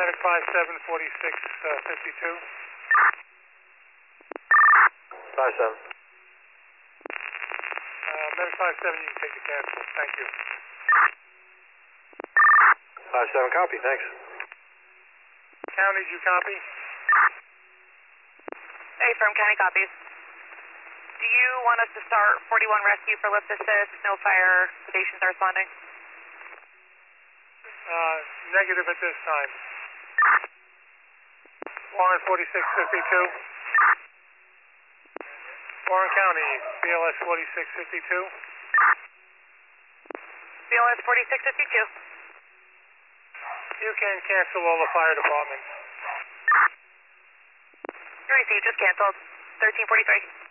Medic 574652. 57. Medic 57, you can take the cancel. Thank you. 57, copy, thanks. County, did you copy? Hey, firm county copies. Do you want us to start 41 rescue for lift assist? No fire, sedations are responding? Negative at this time. Warren 4652. Warren County, BLS 4652. BLS 4652. You can cancel all the fire departments. You received, just canceled. 1343.